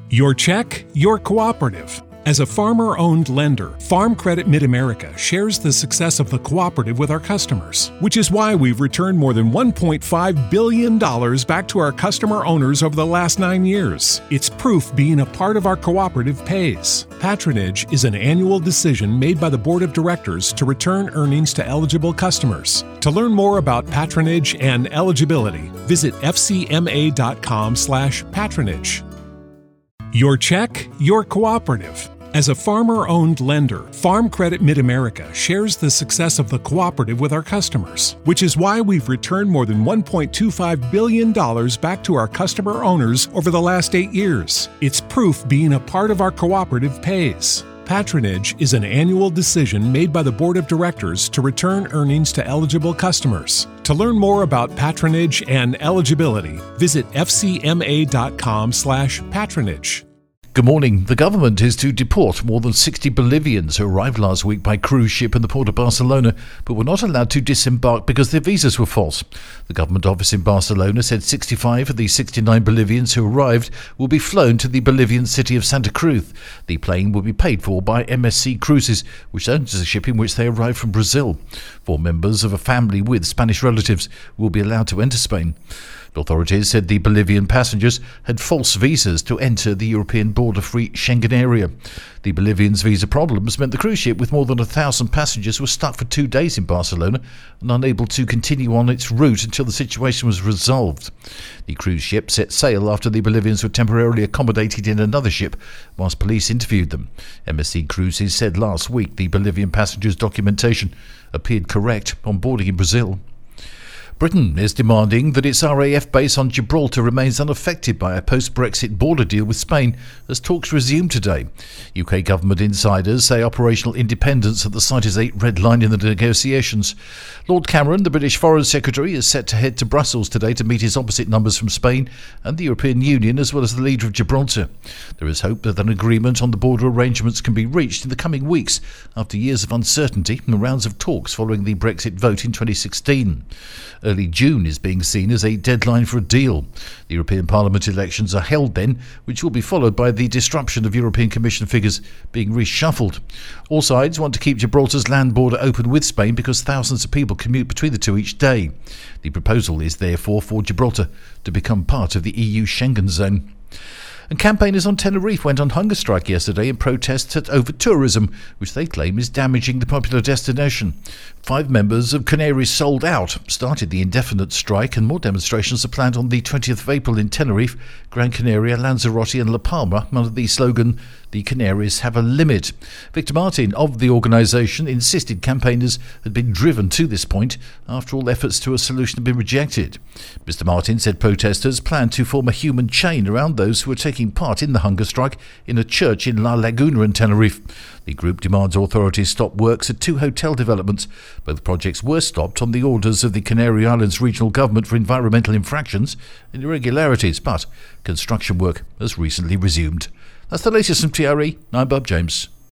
Your check, your cooperative. As a farmer-owned lender, Farm Credit Mid-America shares the success of the cooperative with our customers, which is why we've returned more than $1.5 billion back to our customer owners over the last 9 years. It's proof being a part of our cooperative pays. Patronage is an annual decision made by the Board of Directors to return earnings to eligible customers. To learn more about patronage and eligibility, visit fcma.com/patronage. Your check, your cooperative. As a farmer-owned lender, Farm Credit Mid-America shares the success of the cooperative with our customers, which is why we've returned more than $1.25 billion back to our customer owners over the last 8 years. It's proof being a part of our cooperative pays. Patronage is an annual decision made by the Board of Directors to return earnings to eligible customers. To learn more about patronage and eligibility, visit fcma.com/patronage. Good morning. The government is to deport more than 60 Bolivians who arrived last week by cruise ship in the port of Barcelona, but were not allowed to disembark because their visas were false. The government office in Barcelona said 65 of the 69 Bolivians who arrived will be flown to the Bolivian city of Santa Cruz. The plane will be paid for by MSC Cruises, which owns the ship in which they arrived from Brazil. 4 members of a family with Spanish relatives will be allowed to enter Spain. Authorities said the Bolivian passengers had false visas to enter the European border-free Schengen area. The Bolivians' visa problems meant the cruise ship with more than 1,000 passengers was stuck for 2 days in Barcelona and unable to continue on its route until the situation was resolved. The cruise ship set sail after the Bolivians were temporarily accommodated in another ship whilst police interviewed them. MSC Cruises said last week the Bolivian passengers' documentation appeared correct on boarding in Brazil. Britain is demanding that its RAF base on Gibraltar remains unaffected by a post-Brexit border deal with Spain as talks resume today. UK government insiders say operational independence at the site is a red line in the negotiations. Lord Cameron, the British Foreign Secretary, is set to head to Brussels today to meet his opposite numbers from Spain and the European Union, as well as the leader of Gibraltar. There is hope that an agreement on the border arrangements can be reached in the coming weeks after years of uncertainty and rounds of talks following the Brexit vote in 2016. Early June is being seen as a deadline for a deal. The European Parliament elections are held then, which will be followed by the disruption of European Commission figures being reshuffled. All sides want to keep Gibraltar's land border open with Spain because thousands of people commute between the two each day. The proposal is therefore for Gibraltar to become part of the EU Schengen zone. And campaigners on Tenerife went on hunger strike yesterday in protests at over-tourism, which they claim is damaging the popular destination. 5 members of Canaries Sold Out started the indefinite strike, and more demonstrations are planned on the 20th of April in Tenerife, Gran Canaria, Lanzarote and La Palma under the slogan, "The Canaries have a limit." Victor Martin of the organisation insisted campaigners had been driven to this point after all efforts to a solution had been rejected. Mr Martin said protesters plan to form a human chain around those who are taking part in the hunger strike in a church in La Laguna in Tenerife. The group demands authorities stop works at 2 hotel developments. Both projects were stopped on the orders of the Canary Islands Regional Government for environmental infractions and irregularities, but construction work has recently resumed. That's the latest from TRE. I'm Bob James.